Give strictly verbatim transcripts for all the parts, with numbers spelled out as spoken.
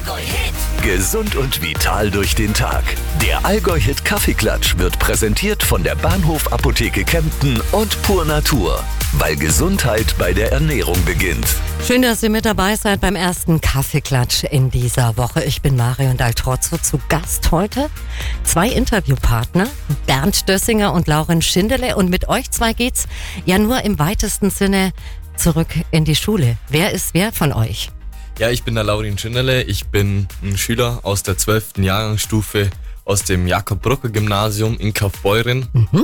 Allgäu-Hit. Gesund und vital durch den Tag. Der Allgäu-Hit Kaffeeklatsch wird präsentiert von der Bahnhof Apotheke Kempten und Pur Natur. Weil Gesundheit bei der Ernährung beginnt. Schön, dass ihr mit dabei seid beim ersten Kaffeeklatsch in dieser Woche. Ich bin Marion Daltrozzo, zu Gast heute. Zwei Interviewpartner, Bernd Dössinger und Lauren Schinderle. Und mit euch zwei geht's ja nur im weitesten Sinne zurück in die Schule. Wer ist wer von euch? Ja, ich bin der Laurin Schinderle. Ich bin ein Schüler aus der zwölften Jahrgangsstufe aus dem Jakob-Brucker-Gymnasium in Kaufbeuren. Mhm.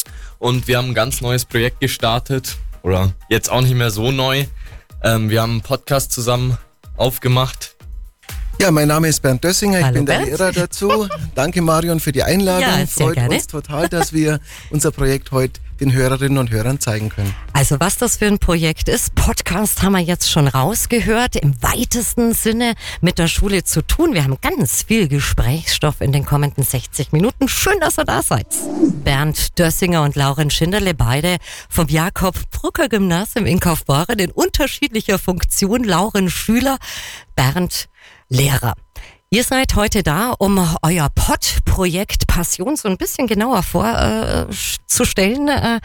Und wir haben ein ganz neues Projekt gestartet, oder jetzt auch nicht mehr so neu. Ähm, wir haben einen Podcast zusammen aufgemacht. Ja, mein Name ist Bernd Dössinger, ich Hallo bin der Bernd. Lehrer dazu. Danke Marion für die Einladung. Ja, sehr Freut gerne. uns total, dass wir unser Projekt heute den Hörerinnen und Hörern zeigen können. Also was das für ein Projekt ist, Podcast haben wir jetzt schon rausgehört, im weitesten Sinne mit der Schule zu tun. Wir haben ganz viel Gesprächsstoff in den kommenden sechzig Minuten. Schön, dass ihr da seid. Bernd Dössinger und Lauren Schinderle, beide vom Jakob-Brucker-Gymnasium in Kaufbeuren, in unterschiedlicher Funktion. Lauren Schüler, Bernd Lehrer. Ihr seid heute da, um euer P O D-Projekt Passion so ein bisschen genauer vorzustellen. Äh,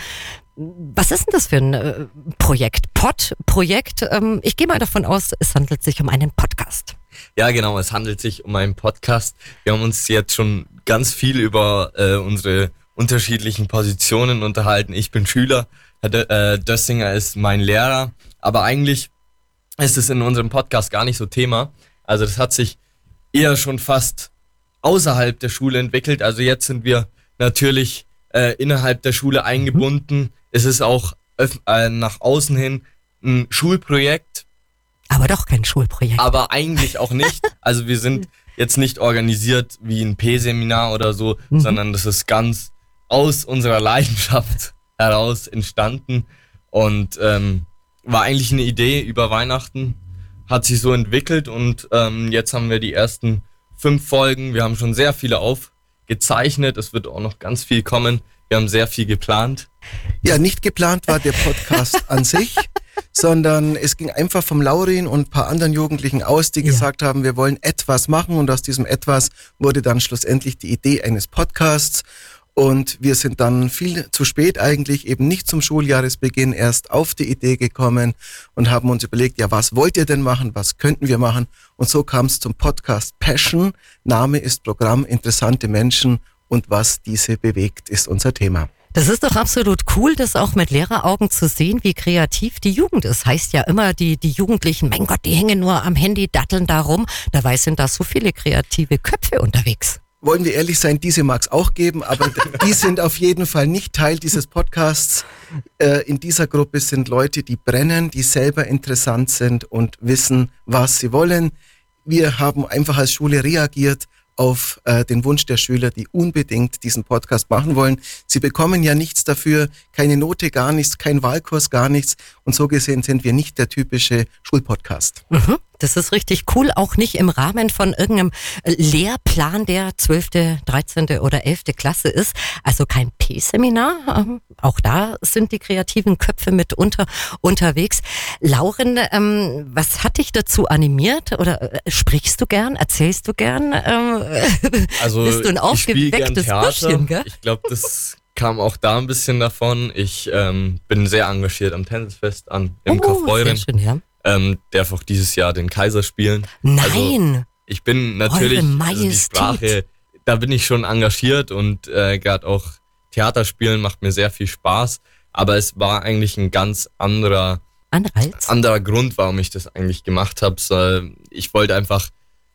was ist denn das für ein äh, Projekt? P O D-Projekt, ähm, ich gehe mal davon aus, es handelt sich um einen Podcast. Ja, genau, es handelt sich um einen Podcast. Wir haben uns jetzt schon ganz viel über äh, unsere unterschiedlichen Positionen unterhalten. Ich bin Schüler, Herr Dö- äh, Dössinger ist mein Lehrer, aber eigentlich ist es in unserem Podcast gar nicht so Thema. Also das hat sich eher schon fast außerhalb der Schule entwickelt. Also jetzt sind wir natürlich äh, innerhalb der Schule eingebunden. Mhm. Es ist auch öff- äh, nach außen hin ein Schulprojekt. Aber doch kein Schulprojekt. Aber eigentlich auch nicht. Also wir sind jetzt nicht organisiert wie ein P-Seminar oder so, mhm. sondern das ist ganz aus unserer Leidenschaft heraus entstanden und ähm, war eigentlich eine Idee über Weihnachten. Hat sich so entwickelt und ähm, jetzt haben wir die ersten fünf Folgen. Wir haben schon sehr viele aufgezeichnet. Es wird auch noch ganz viel kommen. Wir haben sehr viel geplant. Ja, nicht geplant war der Podcast an sich, sondern es ging einfach vom Laurin und ein paar anderen Jugendlichen aus, die ja. gesagt haben, wir wollen etwas machen, und aus diesem etwas wurde dann schlussendlich die Idee eines Podcasts. Und wir sind dann viel zu spät eigentlich, eben nicht zum Schuljahresbeginn, erst auf die Idee gekommen und haben uns überlegt, ja, was wollt ihr denn machen, was könnten wir machen? Und so kam es zum Podcast Passion. Name ist Programm, interessante Menschen, und was diese bewegt, ist unser Thema. Das ist doch absolut cool, das auch mit Lehreraugen zu sehen, wie kreativ die Jugend ist. Heißt ja immer, die, die Jugendlichen, mein Gott, die hängen nur am Handy, datteln da rum. Dabei sind da so viele kreative Köpfe unterwegs. Wollen wir ehrlich sein, diese mag es auch geben, aber die sind auf jeden Fall nicht Teil dieses Podcasts. Äh, in dieser Gruppe sind Leute, die brennen, die selber interessant sind und wissen, was sie wollen. Wir haben einfach als Schule reagiert auf äh, den Wunsch der Schüler, die unbedingt diesen Podcast machen wollen. Sie bekommen ja nichts dafür, keine Note, gar nichts, kein Wahlkurs, gar nichts. Und so gesehen sind wir nicht der typische Schulpodcast. Mhm. Das ist richtig cool, auch nicht im Rahmen von irgendeinem Lehrplan, der zwölfte, dreizehnte oder elfte Klasse ist. Also kein P-Seminar. Auch da sind die kreativen Köpfe mit unter, unterwegs. Lauren, ähm, was hat dich dazu animiert? Oder äh, sprichst du gern? Erzählst du gern? Ähm, also bist du ein aufgewecktes Burschchen, gell? Ich glaube, das kam auch da ein bisschen davon. Ich ähm, bin sehr engagiert am Tennisfest an im oh, Kaufbeuren. Sehr schön, ja. Ähm, darf auch dieses Jahr den Kaiser spielen. Nein! Also, ich bin natürlich, also die Sprache, da bin ich schon engagiert und äh, gerade auch Theaterspielen macht mir sehr viel Spaß. Aber es war eigentlich ein ganz anderer Anreiz. anderer Grund, warum ich das eigentlich gemacht habe. So, ich wollte einfach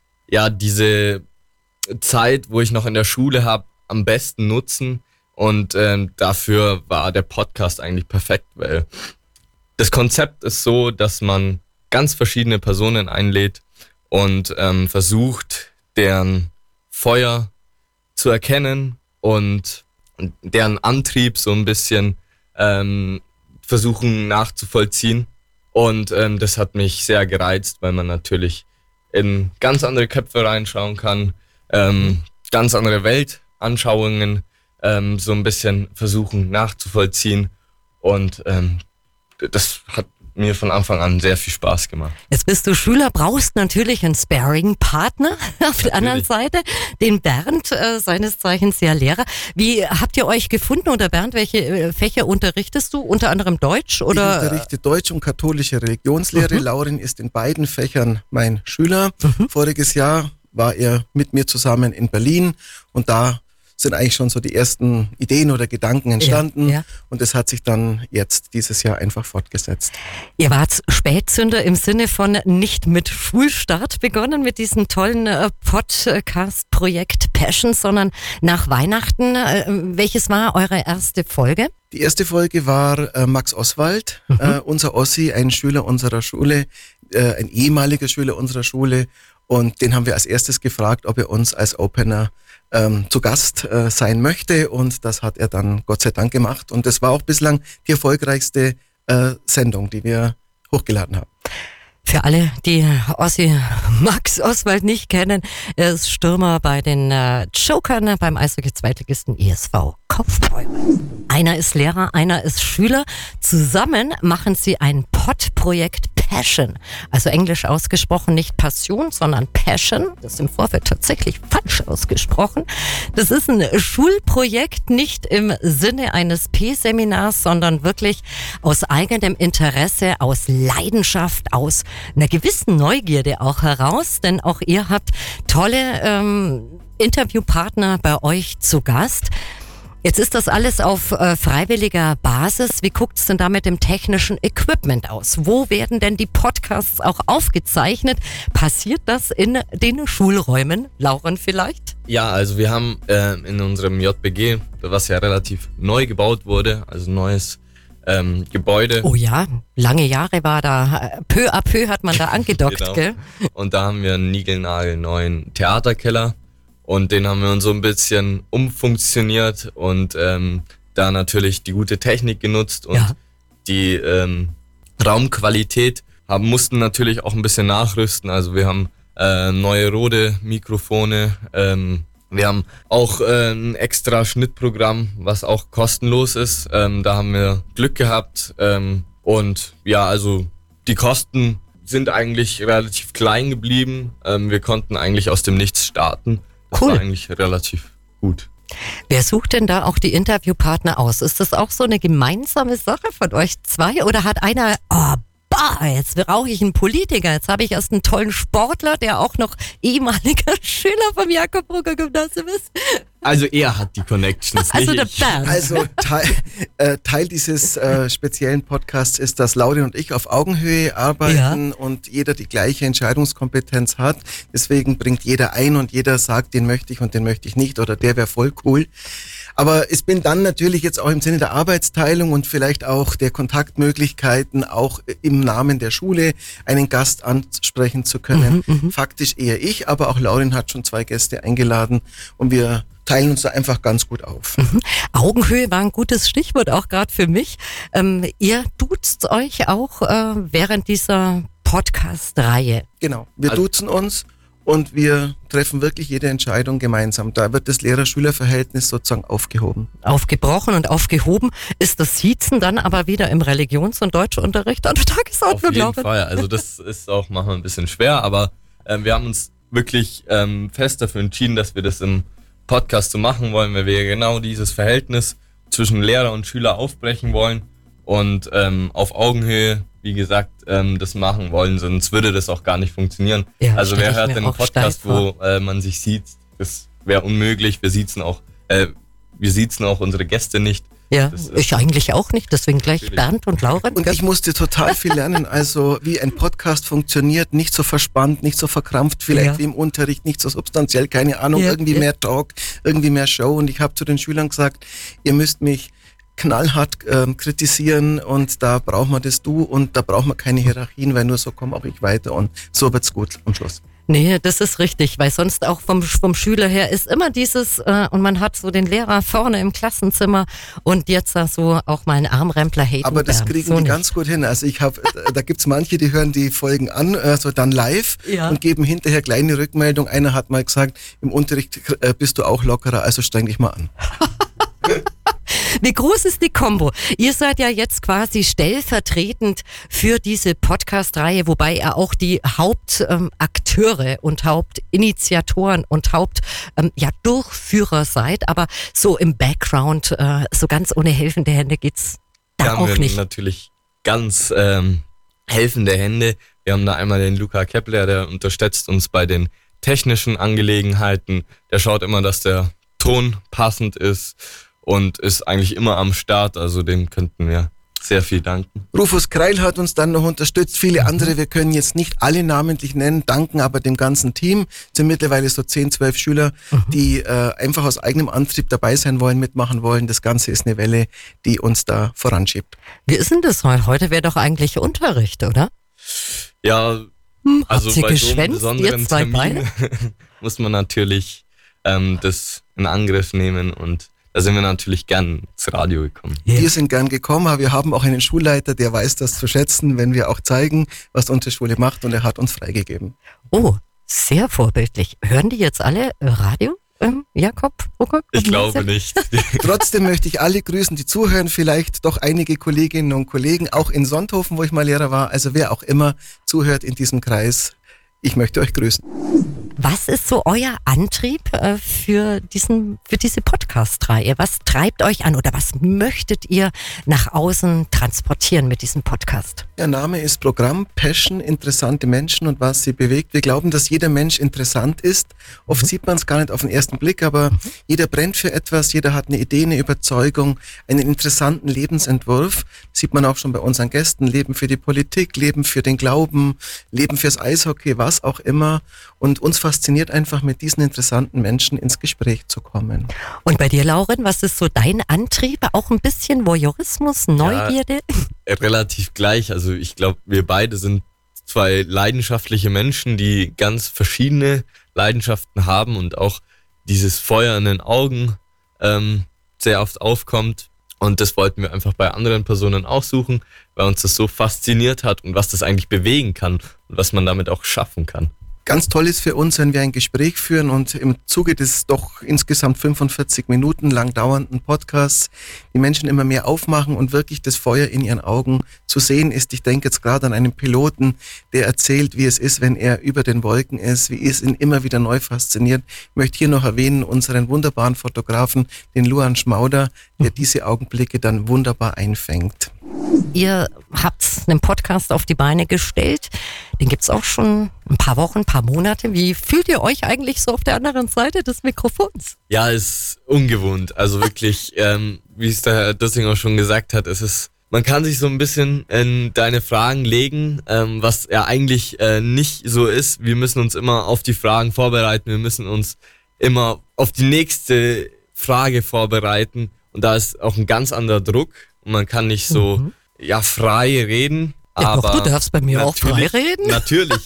ja diese Zeit, wo ich noch in der Schule habe, am besten nutzen. Und ähm, dafür war der Podcast eigentlich perfekt, weil das Konzept ist so, dass man ganz verschiedene Personen einlädt und ähm, versucht, deren Feuer zu erkennen und deren Antrieb so ein bisschen ähm, versuchen nachzuvollziehen. Und ähm, das hat mich sehr gereizt, weil man natürlich in ganz andere Köpfe reinschauen kann, ähm, ganz andere Weltanschauungen ähm, so ein bisschen versuchen nachzuvollziehen. Und ähm, das hat mir von Anfang an sehr viel Spaß gemacht. Jetzt bist du Schüler, brauchst natürlich einen Sparring-Partner auf der anderen Seite, den Bernd, äh, seines Zeichens ja Lehrer. Wie habt ihr euch gefunden? Oder Bernd, welche äh, Fächer unterrichtest du? Unter anderem Deutsch? Oder? Ich unterrichte Deutsch und katholische Religionslehre. Mhm. Laurin ist in beiden Fächern mein Schüler. Mhm. Voriges Jahr war er mit mir zusammen in Berlin und da sind eigentlich schon so die ersten Ideen oder Gedanken entstanden. Ja, ja. Und es hat sich dann jetzt dieses Jahr einfach fortgesetzt. Ihr wart Spätzünder im Sinne von nicht mit Schulstart begonnen, mit diesem tollen äh, Podcast-Projekt Passion, sondern nach Weihnachten. Äh, welches war eure erste Folge? Die erste Folge war äh, Max Oswald, mhm. äh, unser Ossi, ein Schüler unserer Schule, äh, ein ehemaliger Schüler unserer Schule. Und den haben wir als erstes gefragt, ob er uns als Opener ähm, zu Gast äh, sein möchte. Und das hat er dann Gott sei Dank gemacht. Und das war auch bislang die erfolgreichste äh, Sendung, die wir hochgeladen haben. Für alle, die Ossi Max Oswald nicht kennen, er ist Stürmer bei den äh, Jokern beim Eishockey-Zweitligisten E S V Kaufbeuren. Einer ist Lehrer, einer ist Schüler. Zusammen machen sie ein P O D-Projekt Passion. Also englisch ausgesprochen nicht Passion, sondern Passion. Das ist im Vorfeld tatsächlich falsch ausgesprochen. Das ist ein Schulprojekt, nicht im Sinne eines P-Seminars, sondern wirklich aus eigenem Interesse, aus Leidenschaft, aus einer gewissen Neugierde auch heraus. Denn auch ihr habt tolle ähm, Interviewpartner bei euch zu Gast. Jetzt ist das alles auf äh, freiwilliger Basis. Wie guckt es denn da mit dem technischen Equipment aus? Wo werden denn die Podcasts auch aufgezeichnet? Passiert das in den Schulräumen, Lauren vielleicht? Ja, also wir haben äh, in unserem J B G, was ja relativ neu gebaut wurde, also neues ähm, Gebäude. Oh ja, lange Jahre war da, peu à peu hat man da angedockt, genau. Gell? Und da haben wir einen niegelnagelneuen Theaterkeller. Und den haben wir uns so ein bisschen umfunktioniert und ähm, da natürlich die gute Technik genutzt und ja. die ähm, Raumqualität haben, mussten natürlich auch ein bisschen nachrüsten. Also wir haben äh, neue Rode-Mikrofone, ähm, wir haben auch äh, ein extra Schnittprogramm, was auch kostenlos ist. Ähm, da haben wir Glück gehabt ähm, und ja, also die Kosten sind eigentlich relativ klein geblieben. Ähm, wir konnten eigentlich aus dem Nichts starten. Das cool. war eigentlich relativ gut. Wer sucht denn da auch die Interviewpartner aus? Ist das auch so eine gemeinsame Sache von euch zwei? Oder hat einer, oh, bah, jetzt brauche ich einen Politiker, jetzt habe ich erst einen tollen Sportler, der auch noch ehemaliger Schüler vom Jakob-Burger-Gymnasium ist? Also er hat die Connections, also nicht der ich. Bernd. Also Teil, äh, Teil dieses äh, speziellen Podcasts ist, dass Laurin und ich auf Augenhöhe arbeiten ja. und jeder die gleiche Entscheidungskompetenz hat. Deswegen bringt jeder ein und jeder sagt, den möchte ich und den möchte ich nicht oder der wäre voll cool. Aber es bin dann natürlich jetzt auch im Sinne der Arbeitsteilung und vielleicht auch der Kontaktmöglichkeiten, auch im Namen der Schule einen Gast ansprechen zu können. Mhm, Faktisch eher ich, aber auch Laurin hat schon zwei Gäste eingeladen und wir teilen uns da einfach ganz gut auf. Mhm. Augenhöhe war ein gutes Stichwort, auch gerade für mich. Ähm, ihr duzt euch auch äh, während dieser Podcast-Reihe. Genau, wir also duzen uns. Und wir treffen wirklich jede Entscheidung gemeinsam. Da wird das Lehrer-Schüler-Verhältnis sozusagen aufgehoben. Aufgebrochen und aufgehoben ist das Siezen dann aber wieder im Religions- und Deutschunterricht an der Tagesordnung. Auf jeden Fall. Also das ist auch manchmal ein bisschen schwer, aber äh, wir haben uns wirklich ähm, fest dafür entschieden, dass wir das im Podcast so machen wollen, weil wir genau dieses Verhältnis zwischen Lehrer und Schüler aufbrechen wollen und ähm, auf Augenhöhe, wie gesagt, ähm, das machen wollen, sonst würde das auch gar nicht funktionieren. Ja, also wer hört denn einen Podcast, wo äh, man sich sieht? Das wäre unmöglich. Wir siezen auch, äh, wir siezen auch unsere Gäste nicht. Ja, ich eigentlich auch nicht, deswegen gleich natürlich. Bernd und Lauren. Und ich musste total viel lernen, also wie ein Podcast funktioniert, nicht so verspannt, nicht so verkrampft, vielleicht ja. wie im Unterricht, nicht so substanziell, keine Ahnung, ja, irgendwie ja. mehr Talk, irgendwie mehr Show. Und ich habe zu den Schülern gesagt, ihr müsst mich knallhart ähm, kritisieren und da braucht man das Du und da braucht man keine Hierarchien, weil nur so komme auch ich weiter und so wird's gut am Schluss. Nee, das ist richtig, weil sonst auch vom, vom Schüler her ist immer dieses, äh, und man hat so den Lehrer vorne im Klassenzimmer und jetzt so auch mal einen Armrempler haten. Aber das kriegen so die nicht. Ganz gut hin. Also ich habe, da gibt's manche, die hören die Folgen an, also dann live ja. und geben hinterher kleine Rückmeldung. Einer hat mal gesagt, im Unterricht äh, bist du auch lockerer, also streng dich mal an. Wie groß ist die Kombo? Ihr seid ja jetzt quasi stellvertretend für diese Podcast-Reihe, wobei ihr auch die Hauptakteure ähm, und Hauptinitiatoren und Hauptdurchführer ähm, ja, Durchführer seid. Aber so im Background, äh, so ganz ohne helfende Hände geht's da Wir auch haben nicht. natürlich ganz ähm, helfende Hände. Wir haben da einmal den Luca Kepler, der unterstützt uns bei den technischen Angelegenheiten. Der schaut immer, dass der Ton passend ist und ist eigentlich immer am Start. Also dem könnten wir sehr viel danken. Rufus Kreil hat uns dann noch unterstützt. Viele andere, wir können jetzt nicht alle namentlich nennen, danken aber dem ganzen Team. Es sind mittlerweile so zehn, zwölf Schüler, mhm. die äh, einfach aus eigenem Antrieb dabei sein wollen, mitmachen wollen. Das Ganze ist eine Welle, die uns da voranschiebt. Wie ist denn das heute? Heute wäre doch eigentlich Unterricht, oder? Ja, hm, also bei so einem besonderen zwei Termin Beine? muss man natürlich ähm, das in Angriff nehmen und da sind wir natürlich gern ins Radio gekommen. Yeah. Wir sind gern gekommen, aber wir haben auch einen Schulleiter, der weiß das zu schätzen, wenn wir auch zeigen, was unsere Schule macht, und er hat uns freigegeben. Oh, sehr vorbildlich. Hören die jetzt alle Radio? Ähm, Jakob, Rucker? Ich glaube nicht. Trotzdem möchte ich alle grüßen, die zuhören, vielleicht doch einige Kolleginnen und Kollegen, auch in Sonthofen, wo ich mal Lehrer war, also wer auch immer zuhört in diesem Kreis, ich möchte euch grüßen. Was ist so euer Antrieb äh, für diesen, für diese Podcast-Reihe? Was treibt euch an oder was möchtet ihr nach außen transportieren mit diesem Podcast? Der Name ist Programm, Passion, interessante Menschen und was sie bewegt. Wir glauben, dass jeder Mensch interessant ist. Oft mhm. sieht man es gar nicht auf den ersten Blick, aber mhm. jeder brennt für etwas, jeder hat eine Idee, eine Überzeugung, einen interessanten Lebensentwurf. Das sieht man auch schon bei unseren Gästen. Leben für die Politik, Leben für den Glauben, Leben fürs Eishockey, was auch immer. Und uns fasziniert einfach, mit diesen interessanten Menschen ins Gespräch zu kommen. Und bei dir, Lauren, was ist so dein Antrieb? Auch ein bisschen Voyeurismus, Neugierde? Ja, relativ gleich. Also ich glaube, wir beide sind zwei leidenschaftliche Menschen, die ganz verschiedene Leidenschaften haben und auch dieses Feuer in den Augen ähm, sehr oft aufkommt. Und das wollten wir einfach bei anderen Personen auch suchen, weil uns das so fasziniert hat und was das eigentlich bewegen kann und was man damit auch schaffen kann. Ganz toll ist für uns, wenn wir ein Gespräch führen und im Zuge des doch insgesamt fünfundvierzig Minuten lang dauernden Podcasts die Menschen immer mehr aufmachen und wirklich das Feuer in ihren Augen zu sehen ist. Ich denke jetzt gerade an einen Piloten, der erzählt, wie es ist, wenn er über den Wolken ist, wie es ihn immer wieder neu fasziniert. Ich möchte hier noch erwähnen, unseren wunderbaren Fotografen, den Luan Schmauder, der diese Augenblicke dann wunderbar einfängt. Ihr habt einen Podcast auf die Beine gestellt. Den gibt's auch schon ein paar Wochen, ein paar Monate. Wie fühlt ihr euch eigentlich so auf der anderen Seite des Mikrofons? Ja, ist ungewohnt. Also wirklich, ähm, wie es der Herr Dössinger schon gesagt hat, es ist, man kann sich so ein bisschen in deine Fragen legen, ähm, was ja eigentlich äh, nicht so ist. Wir müssen uns immer auf die Fragen vorbereiten. Wir müssen uns immer auf die nächste Frage vorbereiten. Und da ist auch ein ganz anderer Druck. Und man kann nicht so, mhm. ja, frei reden. Ja, aber doch, du darfst bei mir auch frei reden. Natürlich.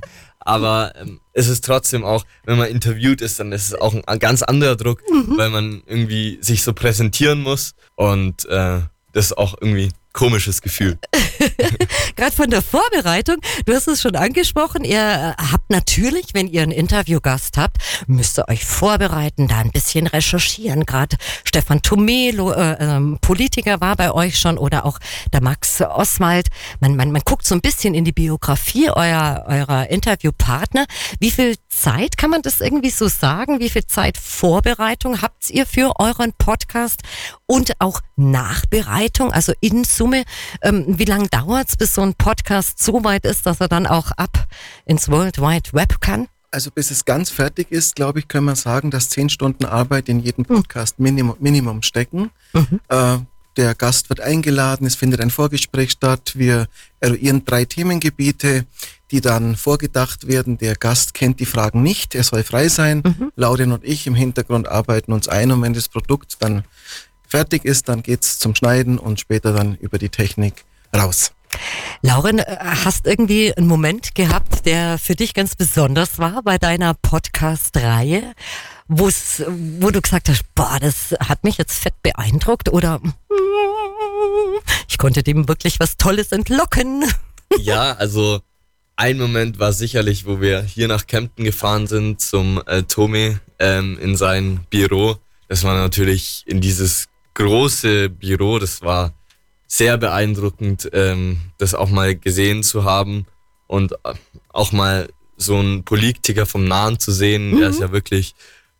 Aber ähm, es ist trotzdem auch, wenn man interviewt ist, dann ist es auch ein, ein ganz anderer Druck, mhm. weil man irgendwie sich so präsentieren muss. Und äh, das ist auch irgendwie ein komisches Gefühl. Gerade von der Vorbereitung, du hast es schon angesprochen, ihr habt natürlich, wenn ihr einen Interviewgast habt, müsst ihr euch vorbereiten, da ein bisschen recherchieren. Gerade Stefan Tomelo, äh, ähm, Politiker, war bei euch schon, oder auch der Max Oswald. Man, man, man guckt so ein bisschen in die Biografie eurer, eurer Interviewpartner. Wie viel Zeit, kann man das irgendwie so sagen? Wie viel Zeit Vorbereitung habt ihr für euren Podcast und auch Nachbereitung, also in Summe? Ähm, wie lange dauert es, bis so ein Podcast so weit ist, dass er dann auch ab ins World Wide Web kann? Also bis es ganz fertig ist, glaube ich, können wir sagen, dass zehn Stunden Arbeit in jedem Podcast Minimum, Minimum stecken. Mhm. Äh, der Gast wird eingeladen, es findet ein Vorgespräch statt, wir eruieren drei Themengebiete, die dann vorgedacht werden. Der Gast kennt die Fragen nicht, er soll frei sein. Mhm. Lauren und ich im Hintergrund arbeiten uns ein, und wenn das Produkt dann fertig ist, dann geht's zum Schneiden und später dann über die Technik raus. Lauren, hast irgendwie einen Moment gehabt, der für dich ganz besonders war bei deiner Podcast-Reihe, wo's, wo du gesagt hast, boah, das hat mich jetzt fett beeindruckt, oder ich konnte dem wirklich was Tolles entlocken? Ja, also ein Moment war sicherlich, wo wir hier nach Kempten gefahren sind zum äh, Tome ähm, in sein Büro. Das war natürlich in dieses große Büro, das war sehr beeindruckend, ähm, das auch mal gesehen zu haben und auch mal so einen Politiker vom Nahen zu sehen. Mhm. Der ist ja wirklich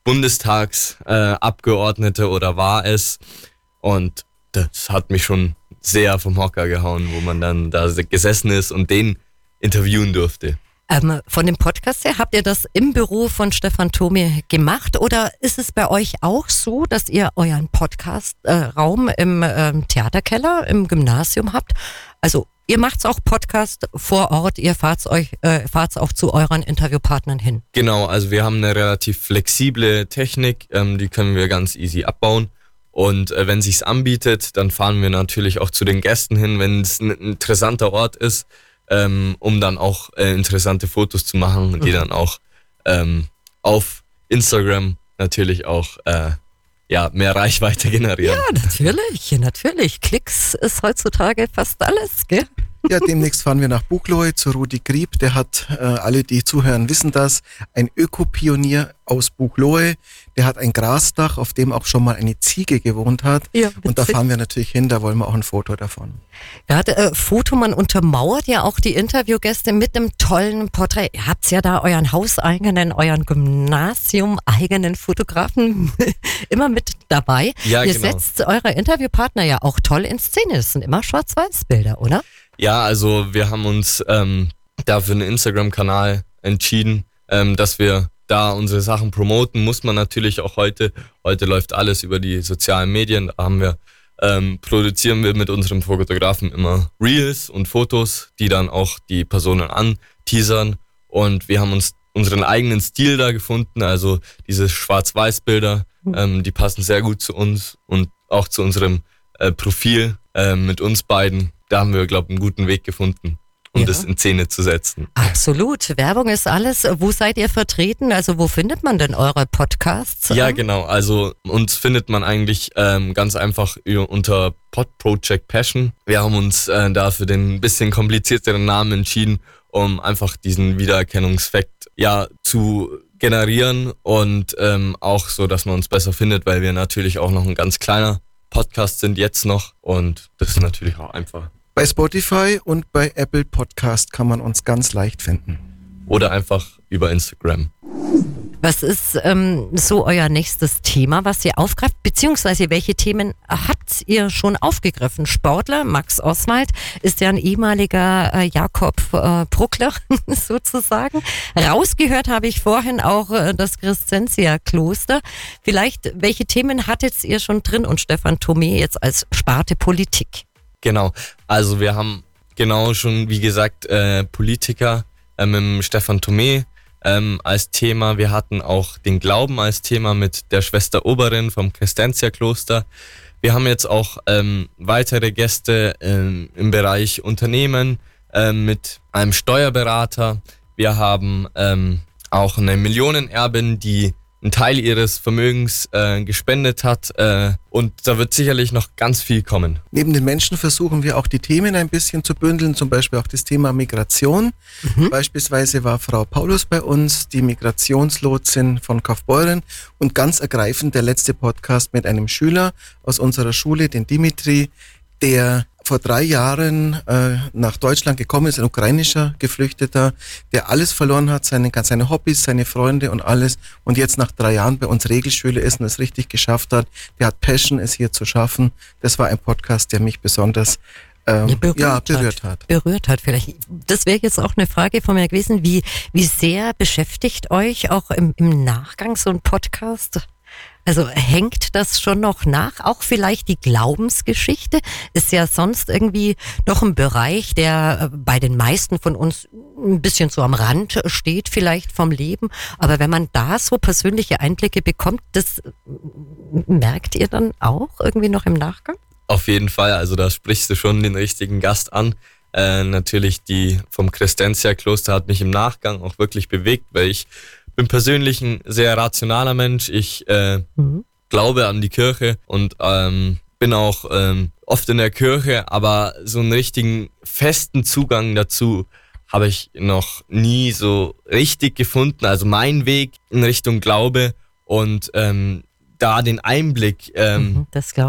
Bundestagsabgeordneter äh, oder war es. Und das hat mich schon sehr vom Hocker gehauen, wo man dann da gesessen ist und den interviewen durfte. Ähm, von dem Podcast her, habt ihr das im Büro von Stefan Thome gemacht oder ist es bei euch auch so, dass ihr euren Podcast-Raum äh, im ähm, Theaterkeller, im Gymnasium habt? Also ihr macht's auch Podcast vor Ort, ihr fahrt's euch, äh, fahrt's auch zu euren Interviewpartnern hin? Genau, also wir haben eine relativ flexible Technik, ähm, die können wir ganz easy abbauen. Und äh, wenn sich's anbietet, dann fahren wir natürlich auch zu den Gästen hin, wenn es ein interessanter Ort ist. Ähm, um dann auch äh, interessante Fotos zu machen, die mhm. dann auch ähm, auf Instagram natürlich auch äh, ja, mehr Reichweite generieren. Ja, natürlich, natürlich. Klicks ist heutzutage fast alles, gell? Ja, demnächst fahren wir nach Buchloe zu Rudi Grieb. Der hat, äh, alle die zuhören, wissen das, ein Ökopionier aus Buchloe. Der hat ein Grasdach, auf dem auch schon mal eine Ziege gewohnt hat. Ja, und da fahren wir natürlich hin, da wollen wir auch ein Foto davon. Gerade äh, Fotomann untermauert ja auch die Interviewgäste mit einem tollen Porträt. Ihr habt ja da euren hauseigenen, euren Gymnasium-eigenen Fotografen immer mit dabei. Ja, Ihr genau. setzt eure Interviewpartner ja auch toll in Szene. Das sind immer Schwarz-Weiß-Bilder, oder? Ja, also wir haben uns ähm, da für einen Instagram-Kanal entschieden, ähm, dass wir da unsere Sachen promoten. Muss man natürlich auch heute. Heute läuft alles über die sozialen Medien. Da haben wir, ähm, produzieren wir mit unserem Fotografen immer Reels und Fotos, die dann auch die Personen anteasern. Und wir haben uns unseren eigenen Stil da gefunden. Also diese Schwarz-Weiß-Bilder, ähm, die passen sehr gut zu uns und auch zu unserem äh, Profil äh, mit uns beiden. Da haben wir, glaube ich, einen guten Weg gefunden, um ja. das in Szene zu setzen. Absolut. Werbung ist alles. Wo seid ihr vertreten? Also wo findet man denn eure Podcasts? Ja, genau. Also uns findet man eigentlich ähm, ganz einfach unter Pod Project Passion. Wir haben uns äh, da für den ein bisschen komplizierteren Namen entschieden, um einfach diesen Wiedererkennungsfakt ja zu generieren und ähm, auch so, dass man uns besser findet, weil wir natürlich auch noch ein ganz kleiner Podcast sind jetzt noch und das ist natürlich auch einfach. Bei Spotify und bei Apple Podcast kann man uns ganz leicht finden. Oder einfach über Instagram. Was ist ähm, so euer nächstes Thema, was ihr aufgreift? Beziehungsweise welche Themen habt ihr schon aufgegriffen? Sportler, Max Oswald ist ja ein ehemaliger äh, Jakob äh, Bruckler sozusagen. Rausgehört habe ich vorhin auch äh, das Crescentia-Kloster. Vielleicht, welche Themen hattet ihr schon drin und Stefan Thome jetzt als Sparte Politik? Genau, also wir haben genau schon, wie gesagt, äh, Politiker äh, mit dem Stefan Thome ähm, als Thema. Wir hatten auch den Glauben als Thema mit der Schwester Oberin vom Crescentia-Kloster. Wir haben jetzt auch ähm, weitere Gäste ähm, im Bereich Unternehmen ähm, mit einem Steuerberater. Wir haben ähm, auch eine Millionenerbin, die einen Teil ihres Vermögens äh, gespendet hat äh, und da wird sicherlich noch ganz viel kommen. Neben den Menschen versuchen wir auch die Themen ein bisschen zu bündeln, zum Beispiel auch das Thema Migration. Mhm. Beispielsweise war Frau Paulus bei uns, die Migrationslotsin von Kaufbeuren und ganz ergreifend der letzte Podcast mit einem Schüler aus unserer Schule, den Dimitri, der vor drei Jahren äh, nach Deutschland gekommen ist, ein ukrainischer Geflüchteter, der alles verloren hat, seine, seine Hobbys, seine Freunde und alles und jetzt nach drei Jahren bei uns Regelschüler ist und es richtig geschafft hat. Der hat Passion, es hier zu schaffen. Das war ein Podcast, der mich besonders ähm, berührt, ja, berührt hat. hat. Berührt hat vielleicht. Das wäre jetzt auch eine Frage von mir gewesen, wie, wie sehr beschäftigt euch auch im, im Nachgang so ein Podcast? Also hängt das schon noch nach? Auch vielleicht die Glaubensgeschichte ist ja sonst irgendwie noch ein Bereich, der bei den meisten von uns ein bisschen so am Rand steht vielleicht vom Leben. Aber wenn man da so persönliche Einblicke bekommt, das merkt ihr dann auch irgendwie noch im Nachgang? Auf jeden Fall, also da sprichst du schon den richtigen Gast an. Äh, natürlich die vom Crescentia-Kloster hat mich im Nachgang auch wirklich bewegt, weil ich bin persönlich ein sehr rationaler Mensch. Ich äh, mhm. glaube an die Kirche und ähm, bin auch ähm, oft in der Kirche, aber so einen richtigen festen Zugang dazu habe ich noch nie so richtig gefunden. Also mein Weg in Richtung Glaube und ähm, da den Einblick ähm, mhm, das glaube ich.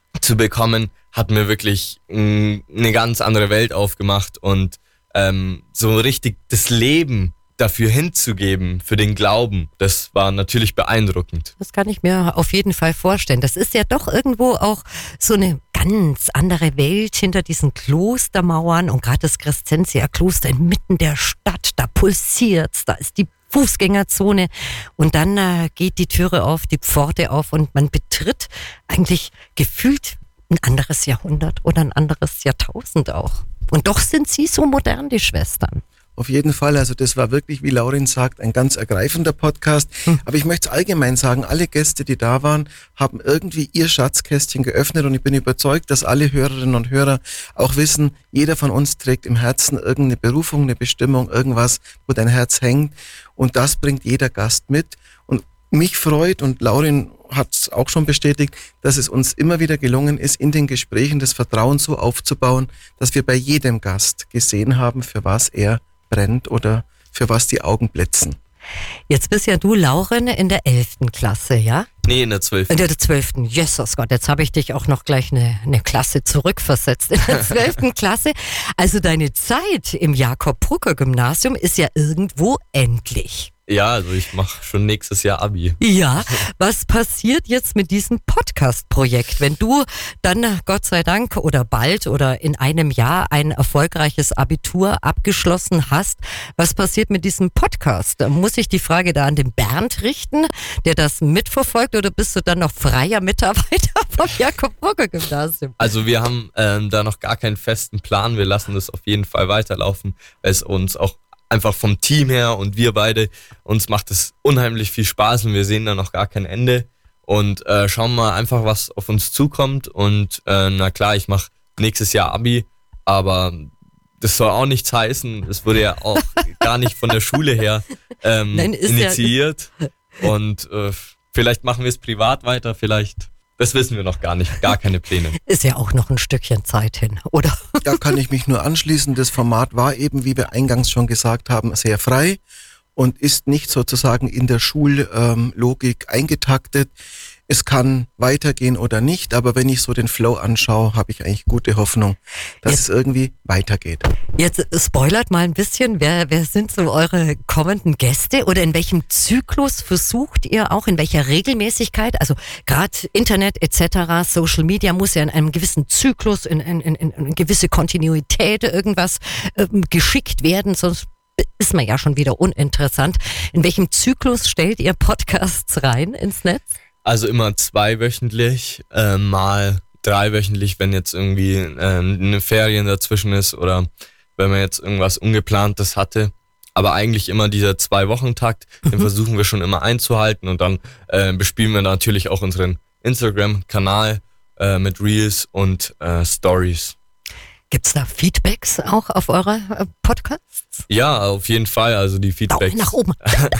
zu bekommen, hat mir wirklich mh, eine ganz andere Welt aufgemacht und ähm, so richtig das Leben dafür hinzugeben, für den Glauben, das war natürlich beeindruckend. Das kann ich mir auf jeden Fall vorstellen. Das ist ja doch irgendwo auch so eine ganz andere Welt hinter diesen Klostermauern und gerade das Crescentia-Kloster inmitten der Stadt, da pulsiert's, da ist die Fußgängerzone und dann äh, geht die Türe auf, die Pforte auf und man betritt eigentlich gefühlt ein anderes Jahrhundert oder ein anderes Jahrtausend auch. Und doch sind sie so modern, die Schwestern. Auf jeden Fall, also das war wirklich, wie Laurin sagt, ein ganz ergreifender Podcast. Hm. Aber ich möchte es allgemein sagen, alle Gäste, die da waren, haben irgendwie ihr Schatzkästchen geöffnet und ich bin überzeugt, dass alle Hörerinnen und Hörer auch wissen, jeder von uns trägt im Herzen irgendeine Berufung, eine Bestimmung, irgendwas, wo dein Herz hängt und das bringt jeder Gast mit. Und mich freut, und Laurin hat es auch schon bestätigt, dass es uns immer wieder gelungen ist, in den Gesprächen das Vertrauen so aufzubauen, dass wir bei jedem Gast gesehen haben, für was er brennt oder für was die Augen blitzen. Jetzt bist ja du, Laurin, in der elften Klasse, ja? Nee, in der zwölften. In der zwölften. Jesus Gott, jetzt habe ich dich auch noch gleich eine, eine Klasse zurückversetzt. In der zwölften Klasse. Also deine Zeit im Jakob-Brucker-Gymnasium ist ja irgendwo endlich. Ja, also ich mache schon nächstes Jahr Abi. Ja, was passiert jetzt mit diesem Podcast-Projekt, wenn du dann, Gott sei Dank, oder bald oder in einem Jahr ein erfolgreiches Abitur abgeschlossen hast? Was passiert mit diesem Podcast? Muss ich die Frage da an den Bernd richten, der das mitverfolgt, oder bist du dann noch freier Mitarbeiter vom Jakob-Brucker-Gymnasium? Also wir haben ähm, da noch gar keinen festen Plan. Wir lassen das auf jeden Fall weiterlaufen, weil es uns auch einfach vom Team her und wir beide, uns macht es unheimlich viel Spaß und wir sehen da noch gar kein Ende und äh, schauen mal einfach, was auf uns zukommt und äh, na klar, ich mache nächstes Jahr Abi, aber das soll auch nichts heißen, es wurde ja auch gar nicht von der Schule her ähm, Nein, initiiert ja und äh, vielleicht machen wir es privat weiter, vielleicht. Das wissen wir noch gar nicht, gar keine Pläne. Ist ja auch noch ein Stückchen Zeit hin, oder? Da kann ich mich nur anschließen. Das Format war eben, wie wir eingangs schon gesagt haben, sehr frei und ist nicht sozusagen in der Schullogik ähm, eingetaktet. Es kann weitergehen oder nicht, aber wenn ich so den Flow anschaue, habe ich eigentlich gute Hoffnung, dass jetzt, es irgendwie weitergeht. Jetzt spoilert mal ein bisschen, wer, wer sind so eure kommenden Gäste oder in welchem Zyklus versucht ihr auch, in welcher Regelmäßigkeit, also gerade Internet et cetera, Social Media muss ja in einem gewissen Zyklus, in, in, in, in eine gewisse Kontinuität irgendwas ähm, geschickt werden, sonst ist man ja schon wieder uninteressant. In welchem Zyklus stellt ihr Podcasts rein ins Netz? Also immer zweiwöchentlich, äh, mal dreiwöchentlich, wenn jetzt irgendwie äh, eine Ferien dazwischen ist oder wenn man jetzt irgendwas Ungeplantes hatte. Aber eigentlich immer dieser Zwei-Wochen-Takt, den mhm. versuchen wir schon immer einzuhalten und dann äh, bespielen wir natürlich auch unseren Instagram-Kanal äh, mit Reels und äh, Stories. Gibt's da Feedbacks auch auf eure äh, Podcasts? Ja, auf jeden Fall. Also die Feedbacks. Daumen nach oben.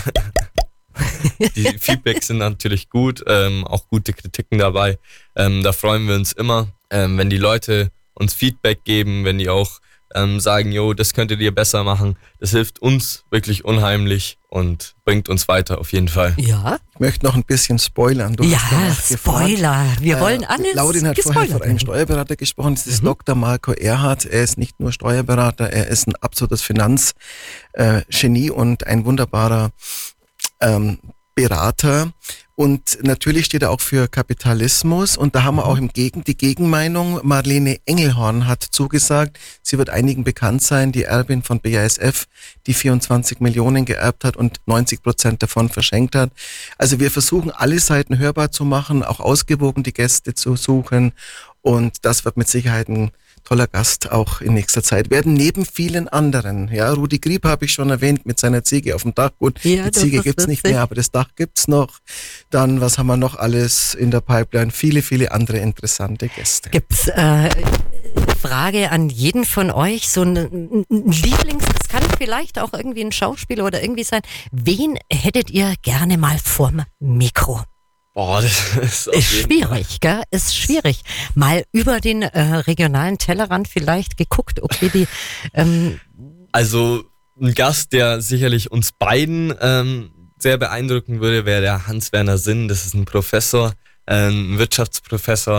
Die Feedbacks sind natürlich gut, ähm, auch gute Kritiken dabei. Ähm, da freuen wir uns immer, ähm, wenn die Leute uns Feedback geben, wenn die auch ähm, sagen, jo, das könntet ihr besser machen. Das hilft uns wirklich unheimlich und bringt uns weiter auf jeden Fall. Ja. Ich möchte noch ein bisschen spoilern. Du ja, Spoiler. Wir äh, wollen alles. Laurin hat vorher von einem Steuerberater gesprochen. Das ist mhm. Doktor Marco Erhardt. Er ist nicht nur Steuerberater, er ist ein absolutes Finanzgenie äh, und ein wunderbarer Ähm, Berater und natürlich steht er auch für Kapitalismus und da haben wir auch im Gegen, die Gegenmeinung. Marlene Engelhorn hat zugesagt, sie wird einigen bekannt sein, die Erbin von B A S F, die vierundzwanzig Millionen geerbt hat und neunzig Prozent davon verschenkt hat. Also wir versuchen alle Seiten hörbar zu machen, auch ausgewogen die Gäste zu suchen und das wird mit Sicherheit ein toller Gast auch in nächster Zeit werden, neben vielen anderen. Ja, Rudi Grieb habe ich schon erwähnt mit seiner Ziege auf dem Dach. Gut, ja, die Ziege gibt's nicht mehr, aber das Dach gibt's noch. Dann, was haben wir noch alles in der Pipeline? Viele, viele andere interessante Gäste. Gibt's äh, Frage an jeden von euch, so ein, ein Lieblings, das kann vielleicht auch irgendwie ein Schauspieler oder irgendwie sein. Wen hättet ihr gerne mal vorm Mikro? Boah, das ist, auf ist jeden schwierig, Fall. gell? Ist schwierig. Mal über den äh, regionalen Tellerrand vielleicht geguckt, okay, die. Ähm also ein Gast, der sicherlich uns beiden ähm, sehr beeindrucken würde, wäre der Hans-Werner Sinn. Das ist ein Professor, äh, ein Wirtschaftsprofessor,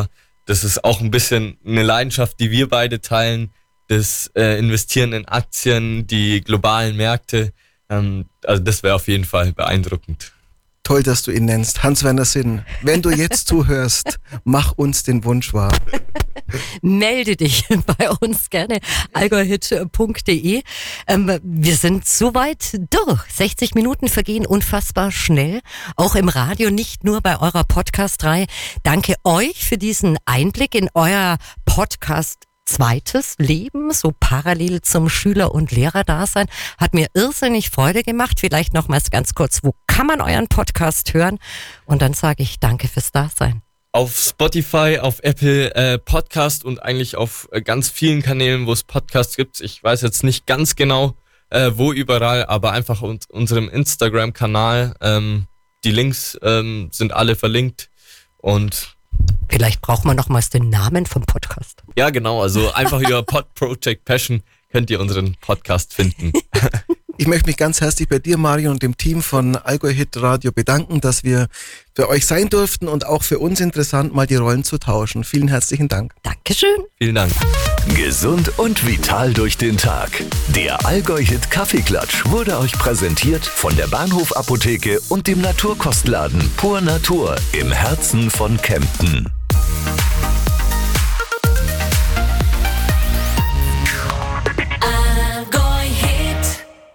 das ist auch ein bisschen eine Leidenschaft, die wir beide teilen. Das äh, Investieren in Aktien, die globalen Märkte. Ähm, also das wäre auf jeden Fall beeindruckend. Toll, dass du ihn nennst. Hans-Werner Sinn, wenn du jetzt zuhörst, mach uns den Wunsch wahr. Melde dich bei uns gerne, allgäuhit punkt de. Ähm, wir sind soweit durch. sechzig Minuten vergehen unfassbar schnell. Auch im Radio, nicht nur bei eurer Podcast-Reihe. Danke euch für diesen Einblick in euer Podcast zweites Leben, so parallel zum Schüler- und Lehrerdasein. Hat mir irrsinnig Freude gemacht. Vielleicht nochmals ganz kurz, wo kann man euren Podcast hören? Und dann sage ich danke fürs Dasein. Auf Spotify, auf Apple äh, Podcast und eigentlich auf äh, ganz vielen Kanälen, wo es Podcasts gibt. Ich weiß jetzt nicht ganz genau, äh, wo überall, aber einfach uns, unserem Instagram-Kanal. Ähm, die Links ähm, sind alle verlinkt und vielleicht braucht man nochmals den Namen vom Podcast. Ja, genau. Also einfach über Pod Project Passion könnt ihr unseren Podcast finden. Ich möchte mich ganz herzlich bei dir, Mario, und dem Team von Allgäu Hit Radio bedanken, dass wir für euch sein durften und auch für uns interessant, mal die Rollen zu tauschen. Vielen herzlichen Dank. Dankeschön. Vielen Dank. Gesund und vital durch den Tag. Der Allgäu Hit Kaffeeklatsch wurde euch präsentiert von der Bahnhof Apotheke und dem Naturkostladen Pur Natur im Herzen von Kempten.